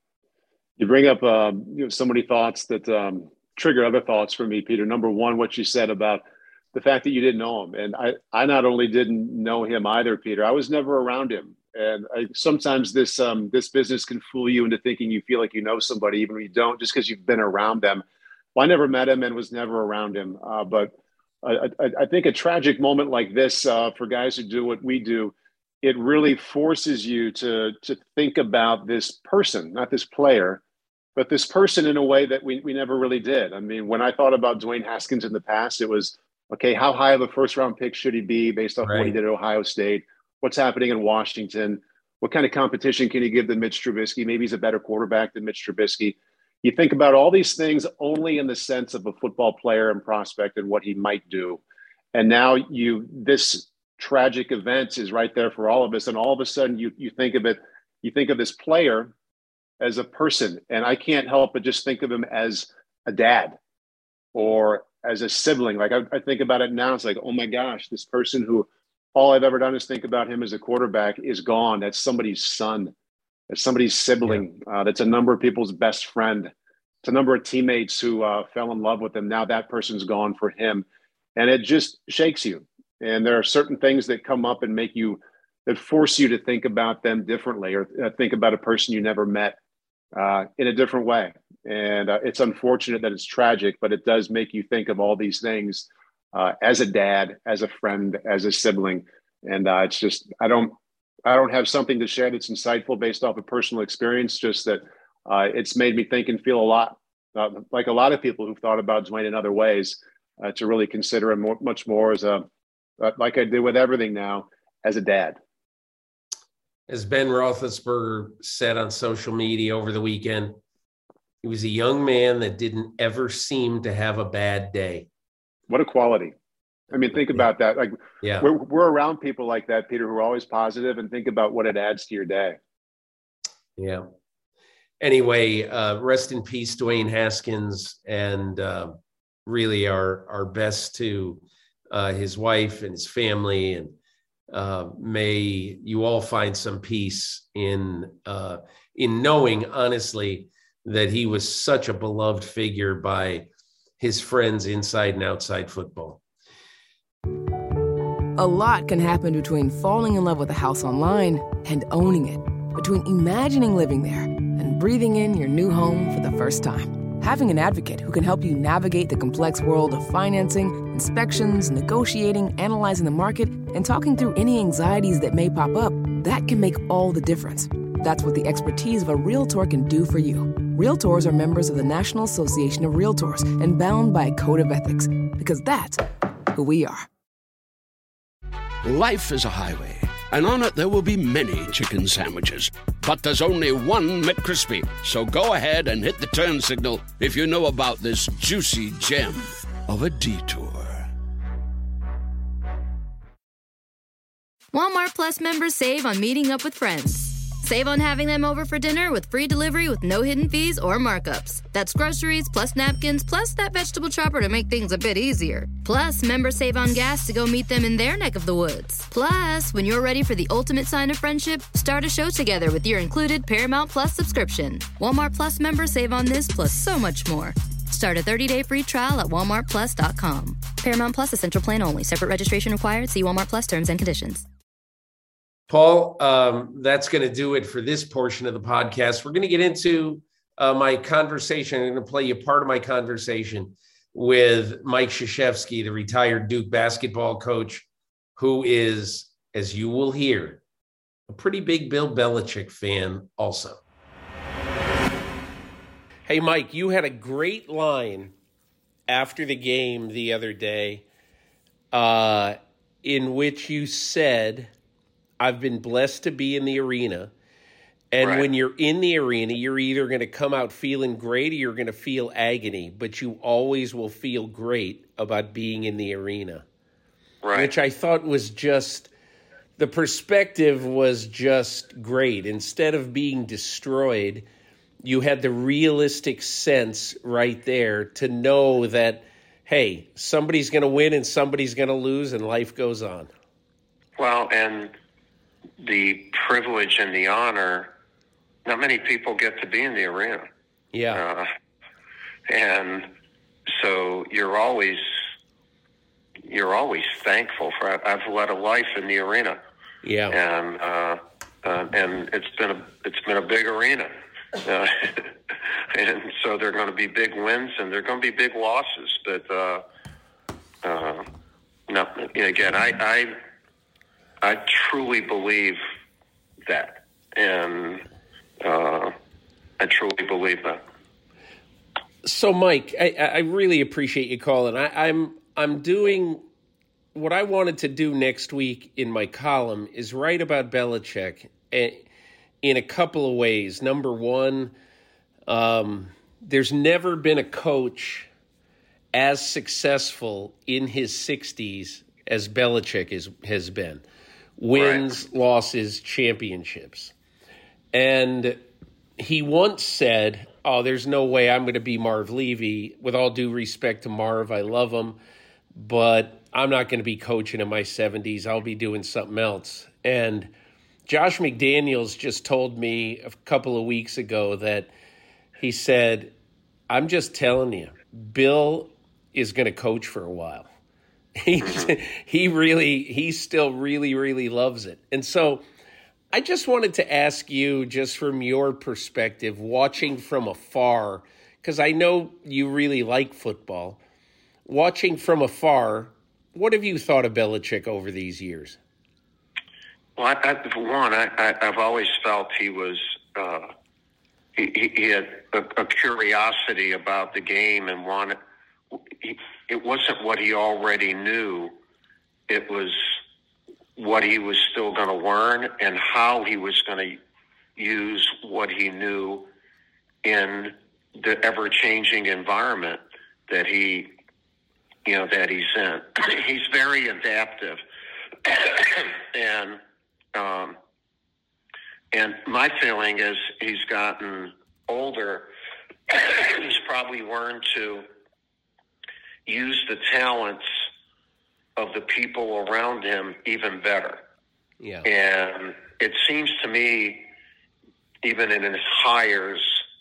You bring up um, you know, so many thoughts that um, trigger other thoughts for me, Peter. Number one, what you said about the fact that you didn't know him. And I, I not only didn't know him either, Peter, I was never around him. And I, sometimes this um, this business can fool you into thinking you feel like you know somebody, even when you don't, just because you've been around them. Well, I never met him and was never around him. Uh, but I, I, I think a tragic moment like this uh, for guys who do what we do, it really forces you to, to think about this person, not this player, but this person in a way that we, we never really did. I mean, when I thought about Dwayne Haskins in the past, it was, okay, how high of a first round pick should he be based off right. what he did at Ohio State? What's happening in Washington? What kind of competition can you give to Mitch Trubisky? Maybe he's a better quarterback than Mitch Trubisky. You think about all these things only in the sense of a football player and prospect and what he might do. And now you, this tragic event is right there for all of us. And all of a sudden you, you think of it, you think of this player as a person. And I can't help but just think of him as a dad or as a sibling. Like I, I think about it now, it's like, oh my gosh, this person who all I've ever done is think about him as a quarterback is gone. That's somebody's son. That's somebody's sibling. Yeah. Uh, that's a number of people's best friend. It's a number of teammates who uh, fell in love with him. Now that person's gone for him. And it just shakes you. And there are certain things that come up and make you, that force you to think about them differently, or uh, think about a person you never met uh, in a different way. And uh, it's unfortunate that it's tragic, but it does make you think of all these things uh, as a dad, as a friend, as a sibling. And uh, it's just, I don't, I don't have something to share that's insightful based off of personal experience, just that uh, it's made me think and feel a lot, uh, like a lot of people who've thought about Dwayne in other ways, uh, to really consider him more, much more as a, uh, like I do with everything now, as a dad. As Ben Roethlisberger said on social media over the weekend, he was a young man that didn't ever seem to have a bad day. What a quality. I mean, think about that. Like, yeah, we're, we're around people like that, Peter, who are always positive, and think about what it adds to your day. Yeah. Anyway, uh, rest in peace, Dwayne Haskins, and uh, really our, our best to uh, his wife and his family. And uh, may you all find some peace in, uh, in knowing, honestly, that he was such a beloved figure by his friends inside and outside football. A lot can happen between falling in love with a house online and owning it, between imagining living there and breathing in your new home for the first time. Having an advocate who can help you navigate the complex world of financing, inspections, negotiating, analyzing the market, and talking through any anxieties that may pop up, that can make all the difference. That's what the expertise of a Realtor can do for you. Realtors are members of the National Association of Realtors and bound by a code of ethics, because that's who we are. Life is a highway, and on it there will be many chicken sandwiches. But there's only one McCrispy. So go ahead and hit the turn signal if you know about this juicy gem of a detour. Walmart Plus members save on meeting up with friends. Save on having them over for dinner with free delivery with no hidden fees or markups. That's groceries plus napkins plus that vegetable chopper to make things a bit easier. Plus, members save on gas to go meet them in their neck of the woods. Plus, when you're ready for the ultimate sign of friendship, start a show together with your included Paramount Plus subscription. Walmart Plus members save on this plus so much more. Start a thirty-day free trial at walmart plus dot com. Paramount Plus Essential Plan only. Separate registration required. See Walmart Plus terms and conditions. Paul, um, that's going to do it for this portion of the podcast. We're going to get into uh, my conversation. I'm going to play you part of my conversation with Mike Krzyzewski, the retired Duke basketball coach, who is, as you will hear, a pretty big Bill Belichick fan also. Hey, Mike, you had a great line after the game the other day uh, in which you said, I've been blessed to be in the arena. And right. When you're in the arena, you're either going to come out feeling great or you're going to feel agony, but you always will feel great about being in the arena. Right. Which I thought was just, the perspective was just great. Instead of being destroyed, you had the realistic sense right there to know that, hey, somebody's going to win and somebody's going to lose and life goes on. Well, and the privilege and the honor, not many people get to be in the arena. Yeah. Uh, and so you're always, you're always thankful for, I've led a life in the arena. Yeah. And, uh, uh, and it's been a, it's been a big arena. Uh, and so there are going to be big wins and there are going to be big losses. But, uh, uh, no, again, I, I, I truly believe that, and uh, I truly believe that. So, Mike, I, I really appreciate you calling. I, I'm I'm doing what I wanted to do next week in my column is write about Belichick in a couple of ways. Number one, um, there's never been a coach as successful in his sixties as Belichick is, has been. Wins, right. Losses, championships. And he once said, oh, there's no way I'm going to be Marv Levy. With all due respect to Marv, I love him, but I'm not going to be coaching in my seventies. I'll be doing something else. And Josh McDaniels just told me a couple of weeks ago that he said, I'm just telling you, Bill is going to coach for a while. He he really, he still really, really loves it. And so I just wanted to ask you, just from your perspective, watching from afar, because I know you really like football, watching from afar, what have you thought of Belichick over these years? Well, I, I, for one, I, I, I've always felt he was, uh, he, he had a, a curiosity about the game and wanted, he, it wasn't what he already knew. It was what he was still going to learn and how he was going to use what he knew in the ever-changing environment that he, you know, that he's in. He's very adaptive. and, um, and my feeling is he's gotten older. He's probably learned to use the talents of the people around him even better. Yeah. And it seems to me, even in his hires,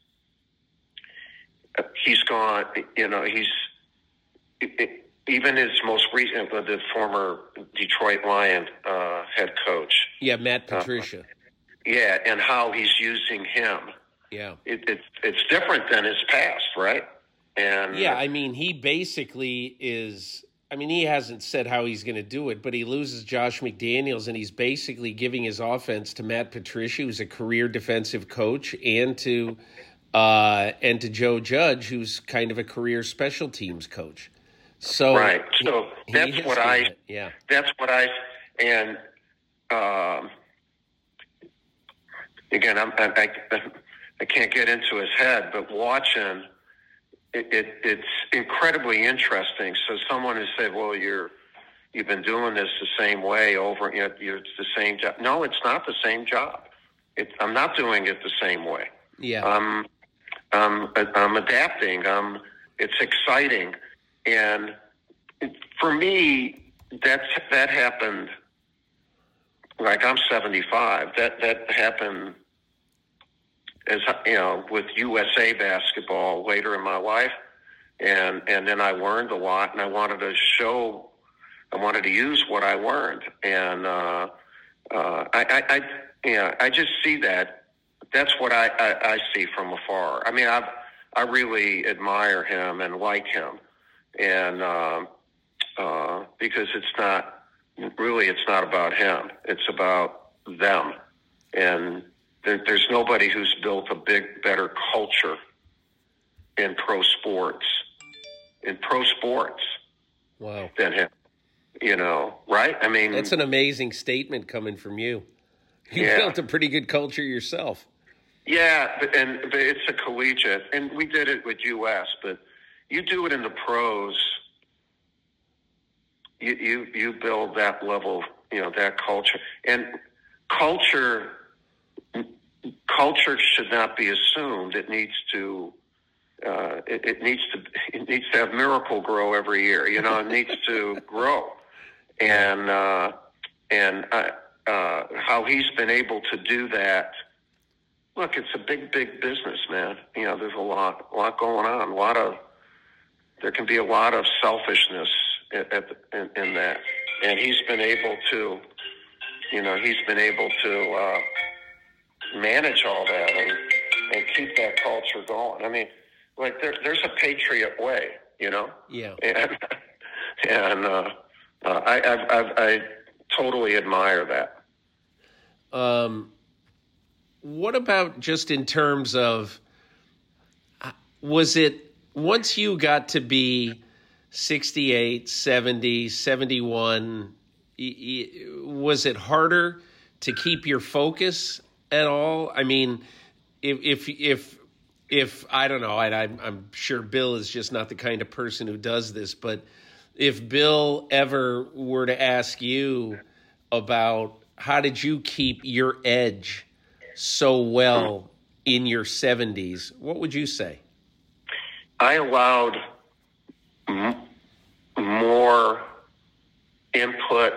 he's gone, you know, he's, it, even his most recent, the former Detroit Lion uh, head coach. Yeah, Matt Patricia. Uh, yeah, and how he's using him. Yeah. It, it, it's different than his past, right? And yeah, I mean, he basically is, I mean, he hasn't said how he's going to do it, but he loses Josh McDaniels, and he's basically giving his offense to Matt Patricia, who's a career defensive coach, and to uh, and to Joe Judge, who's kind of a career special teams coach. So right. So he, that's he what I. it. Yeah. That's what I. And um, again, I'm, I, I I can't get into his head, but watching it, it, it's incredibly interesting. So someone has said, "Well, you're you've been doing this the same way over. You know, you're, it's the same job." No, it's not the same job. It, I'm not doing it the same way. Yeah. Um, I'm I'm adapting. Um, it's exciting, and for me, that's that happened. Like I'm seventy-five. That that happened. As you know, with U S A basketball later in my life, and and then I learned a lot, and I wanted to show, I wanted to use what I learned, and uh, uh, I, I, I, yeah, I just see that. That's what I, I, I see from afar. I mean, I I really admire him and like him, and uh, uh, because it's not really, it's not about him. It's about them, and. There's nobody who's built a big, better culture in pro sports, in pro sports, wow, than him. You know, right? I mean, that's an amazing statement coming from you. You yeah. built a pretty good culture yourself. Yeah, but, and but it's a collegiate, and we did it with U S. But you do it in the pros. You you you build that level, you know, that culture, and culture. Culture should not be assumed. It needs to, uh, it, it needs to, it needs to have Miracle-Gro every year. You know, it needs to grow, and uh, and uh, uh, how he's been able to do that. Look, it's a big, big business, man. You know, there's a lot, a lot going on. A lot of, there can be a lot of selfishness at, at the, in, in that, and he's been able to, you know, he's been able to. Uh, manage all that and, and keep that culture going. I mean, like there, there's a Patriot way, you know? Yeah. And, and uh, uh, I, I, I, I totally admire that. Um, what about just in terms of, was it, once you got to be sixty-eight, seventy, seventy-one, was it harder to keep your focus at all? I mean, if if if if I don't know, I, I'm I'm sure Bill is just not the kind of person who does this. But if Bill ever were to ask you about how did you keep your edge so well in your seventies, what would you say? I allowed m- more input.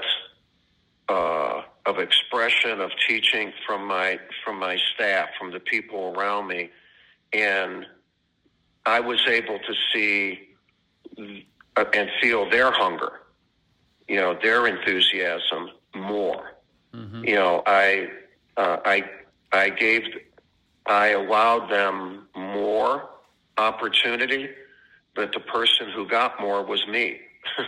Uh, of expression, of teaching from my from my staff, from the people around me, and I was able to see uh, and feel their hunger, you know, their enthusiasm more. Mm-hmm. You know, I uh, I I gave I allowed them more opportunity, but the person who got more was me.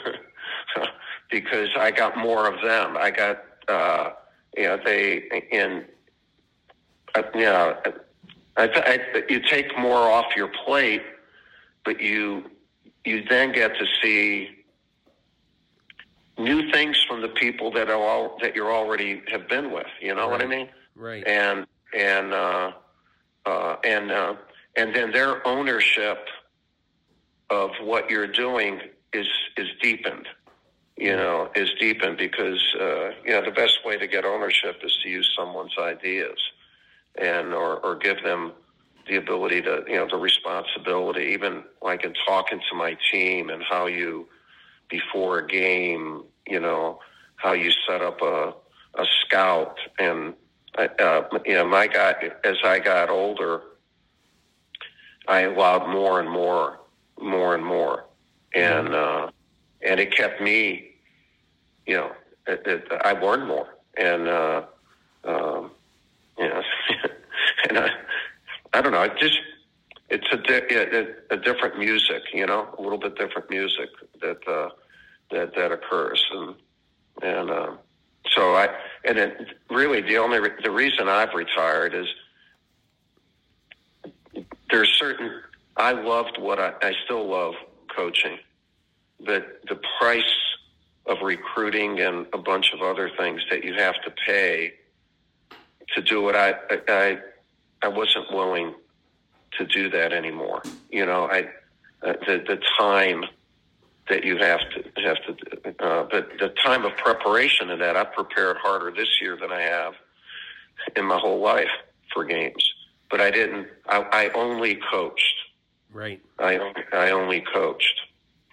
Because I got more of them. I got, uh, you know, they, in, uh, you know, I, I, you take more off your plate, but you, you then get to see new things from the people that are all, that you already have been with. You know right. what I mean? Right. And, and, uh, uh, and, uh, and then their ownership of what you're doing is, is deepened. You know, is deepened because, uh, you know, the best way to get ownership is to use someone's ideas and, or, or give them the ability to, you know, the responsibility, even like in talking to my team and how you, before a game, you know, how you set up a, a scout. And, uh, you know, my guy, as I got older, I allowed more and more, more and more. And, uh, and it kept me, you know, it, it, I learned more, and uh, um, you know, and I, I don't know. It just it's a, di- a different music, you know, a little bit different music that uh, that that occurs, and and uh, so I and then really the only re- the reason I've retired is there's certain, I loved what I, I still love coaching, but the price of recruiting and a bunch of other things that you have to pay to do it, I, I, I wasn't willing to do that anymore. You know, I, uh, the, the time that you have to have to, uh, but the time of preparation in that, I've prepared harder this year than I have in my whole life for games. But I didn't. I, I only coached. Right. I I only coached.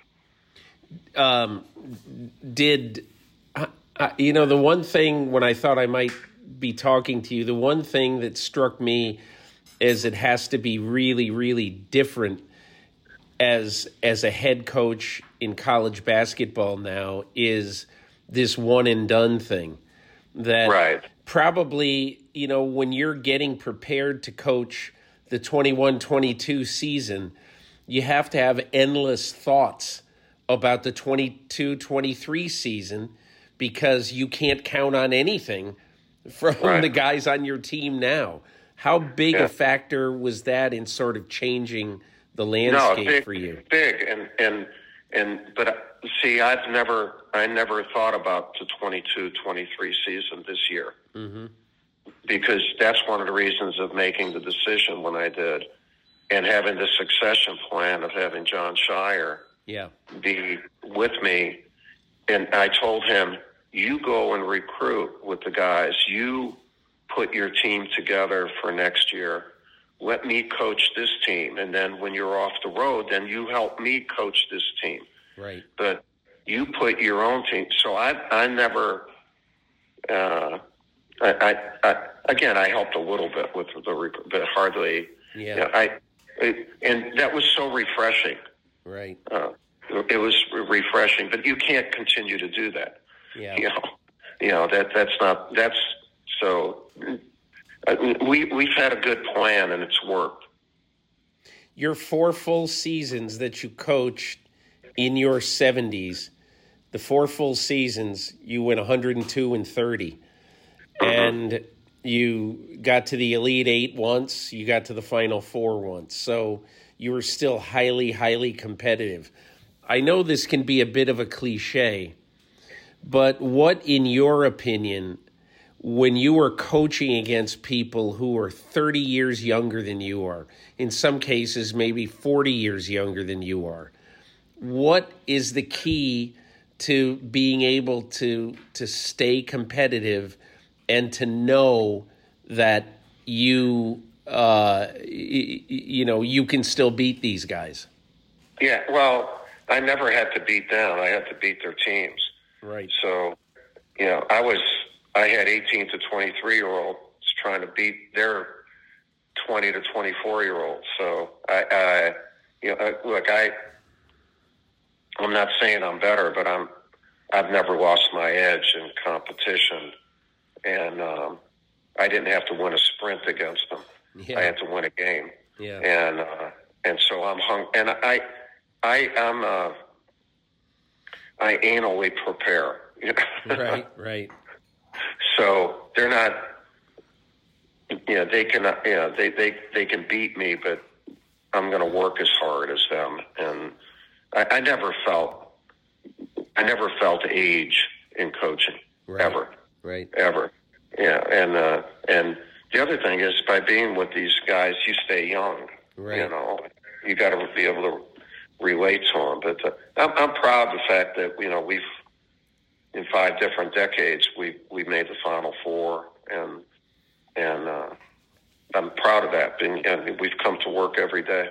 Um, did uh, you know the one thing when I thought I might be talking to you? The one thing that struck me is it has to be really, really different as as a head coach in college basketball now is this one and done thing that right. probably, you know, when you're getting prepared to coach the twenty-one twenty-two season, you have to have endless thoughts about the twenty-two twenty-three season because you can't count on anything from right. the guys on your team now. How big yeah. a factor was that in sort of changing the landscape no, big, for you? Big and and and but see, I've never I never thought about the twenty-two twenty-three season this year mm-hmm. because that's one of the reasons of making the decision when I did, and having the succession plan of having John Shire yeah. be with me, and I told him, "You go and recruit with the guys. You put your team together for next year. Let me coach this team, and then when you're off the road, then you help me coach this team." Right. But you put your own team. So I, I never. Uh, I, I, I again, I helped a little bit with the, but hardly. Yeah. You know, I, it, and that was so refreshing. Right. Uh, it was refreshing, but you can't continue to do that. Yeah. You know, you know that that's not that's so. We, we've had a good plan, and it's worked. Your four full seasons that you coached in your seventies, the four full seasons, you went one hundred two and thirty. Uh-huh. And you got to the Elite Eight once, you got to the Final Four once. So you were still highly, highly competitive. I know this can be a bit of a cliche, but what, in your opinion, when you were coaching against people who are thirty years younger than you are, in some cases maybe forty years younger than you are, what is the key to being able to to stay competitive and to know that you uh, y- you know you can still beat these guys? Yeah, well, I never had to beat them. I had to beat their teams. Right. So, you know, I was. I had eighteen to twenty-three year olds trying to beat their twenty to twenty-four year olds. So I, I you know, look, I, I'm not saying I'm better, but I'm, I've never lost my edge in competition, and um, I didn't have to win a sprint against them. Yeah. I had to win a game. Yeah. And uh, and so I'm hung, and I, I am, uh, I anally prepare. Right. Right. So they're not, you know, they can, you know, they, they, they can beat me, but I'm going to work as hard as them. And I, I never felt, I never felt age in coaching, right. ever, right, ever. Yeah. And, uh, and the other thing is by being with these guys, you stay young, right. you know, you got to be able to relate to them. But uh, I'm, I'm proud of the fact that, you know, we've, in five different decades, we we made the Final Four, and and uh, I'm proud of that. And, and we've come to work every day.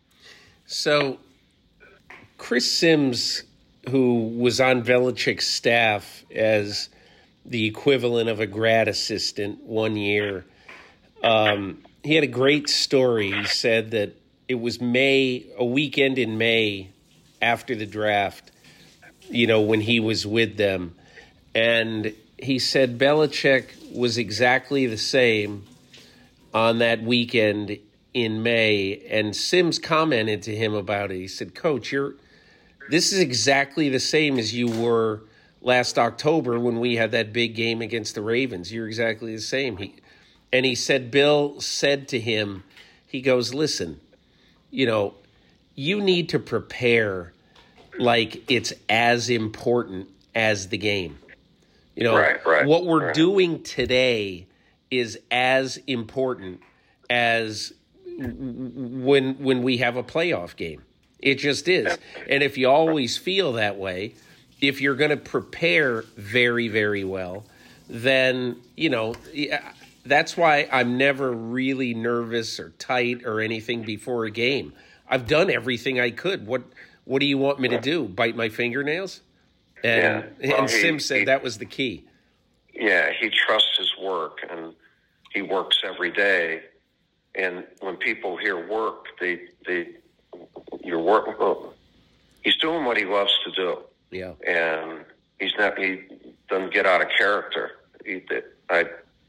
So, Chris Sims, who was on Belichick's staff as the equivalent of a grad assistant one year, um, he had a great story. He said that it was May, a weekend in May after the draft, you know, when he was with them. And he said Belichick was exactly the same on that weekend in May. And Sims commented to him about it. He said, "Coach, you're this is exactly the same as you were last October when we had that big game against the Ravens. You're exactly the same." He, and he said Bill said to him, he goes, "Listen, you know, you need to prepare like it's as important as the game. You know, right, right, what we're right. doing today is as important as when when we have a playoff game. It just is. And if you always feel that way, if you're going to prepare very, very well, then, you know, that's why I'm never really nervous or tight or anything before a game. I've done everything I could. What what do you want me to do? Bite my fingernails? And, yeah. well, and he, Sim said he, that was the key. Yeah, he trusts his work, and he works every day. And when people hear work, they they your work. Well, he's doing what he loves to do. Yeah, and he's not. He doesn't get out of character. He, I,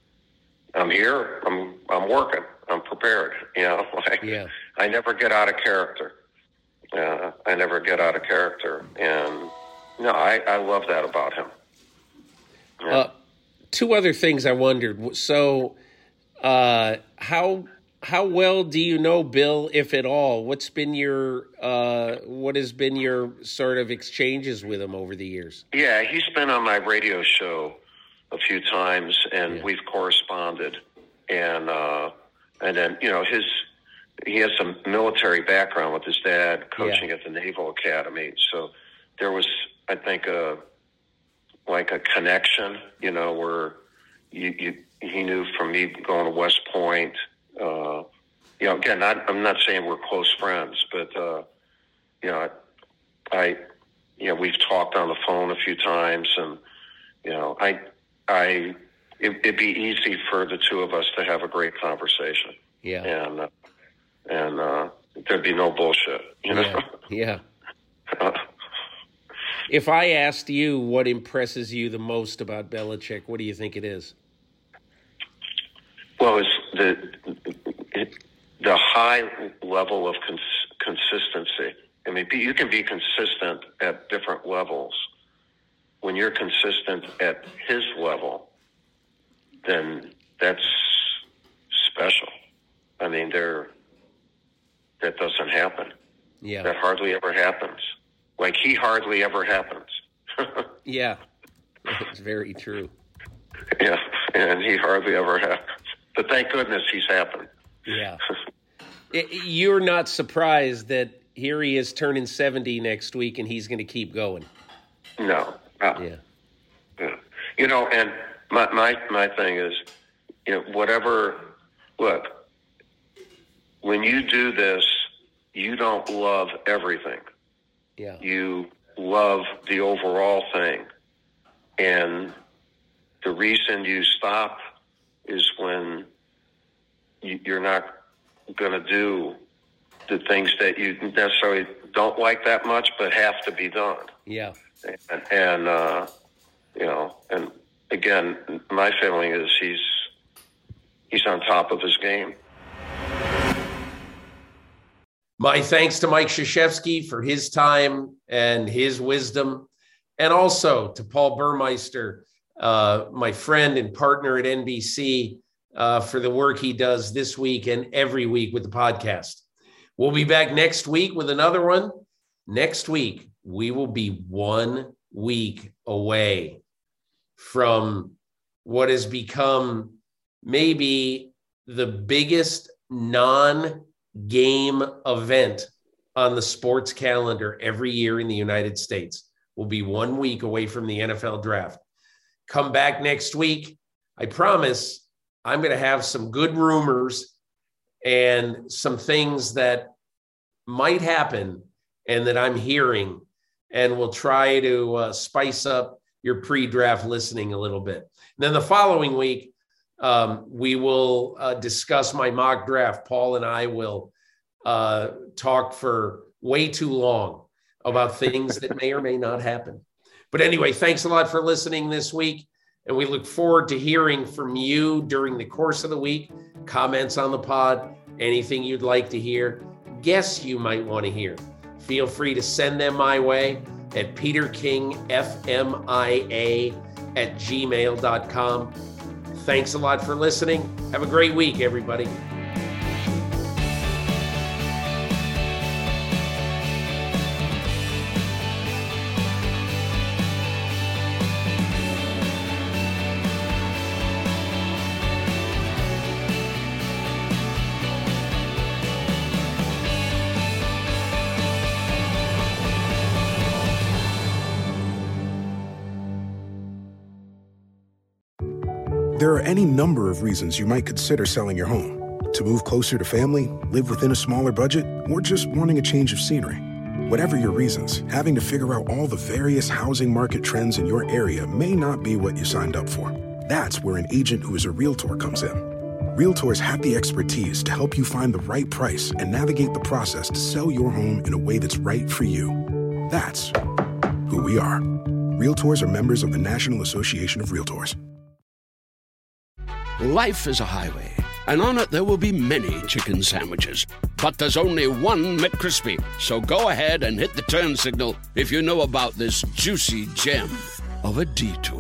I'm here. I'm I'm working. I'm prepared. You know, like, yeah. I never get out of character. Uh, I never get out of character, and no, I, I love that about him. Yeah. Uh, two other things I wondered. So, uh, how how well do you know Bill, if at all? What's been your uh, what has been your sort of exchanges with him over the years? Yeah, he's been on my radio show a few times, and yeah. we've corresponded. And uh, and then you know his he has some military background with his dad coaching yeah. at the Naval Academy. So there was, I think, a like a connection, you know, where you, you he knew from me going to West Point. Uh, you know, again, not, I'm not saying we're close friends, but uh, you know, I, I, you know, we've talked on the phone a few times, and you know, I, I, it, it'd be easy for the two of us to have a great conversation. Yeah, and uh, and uh, there'd be no bullshit, you know. Yeah. yeah. If I asked you what impresses you the most about Belichick, what do you think it is? Well, it's the it, the high level of cons- consistency. I mean, you can be consistent at different levels. When you're consistent at his level, then that's special. I mean, there that doesn't happen. Yeah, that hardly ever happens. Like he hardly ever happens. Yeah, it's very true. Yeah, and he hardly ever happens. But thank goodness he's happened. Yeah. You're not surprised that here he is turning seventy next week and he's going to keep going? No. no. Yeah. yeah. You know, and my, my, my thing is, you know, whatever, look, when you do this, you don't love everything. Yeah. You love the overall thing. And the reason you stop is when you, you're not going to do the things that you necessarily don't like that much, but have to be done. Yeah. And, and uh, you know, and again, my feeling is he's he's on top of his game. My thanks to Mike Krzyzewski for his time and his wisdom, and also to Paul Burmeister, uh, my friend and partner at N B C, uh, for the work he does this week and every week with the podcast. We'll be back next week with another one. Next week, we will be one week away from what has become maybe the biggest non game event on the sports calendar every year in the United States. We'll be one week away from the N F L draft. Come back next week. I promise I'm going to have some good rumors and some things that might happen and that I'm hearing, and we'll try to uh, spice up your pre-draft listening a little bit. And then the following week, Um, we will uh, discuss my mock draft. Paul and I will uh, talk for way too long about things that may or may not happen. But anyway, thanks a lot for listening this week. And we look forward to hearing from you during the course of the week. Comments on the pod, anything you'd like to hear, guests you might want to hear. Feel free to send them my way at peterkingfmia at gmail dot com. Thanks a lot for listening. Have a great week, everybody. There are any number of reasons you might consider selling your home. To move closer to family, live within a smaller budget, or just wanting a change of scenery. Whatever your reasons, having to figure out all the various housing market trends in your area may not be what you signed up for. That's where an agent who is a Realtor comes in. Realtors have the expertise to help you find the right price and navigate the process to sell your home in a way that's right for you. That's who we are. Realtors are members of the National Association of Realtors. Life is a highway, and on it there will be many chicken sandwiches. But there's only one McCrispy. So go ahead and hit the turn signal if you know about this juicy gem of a detour.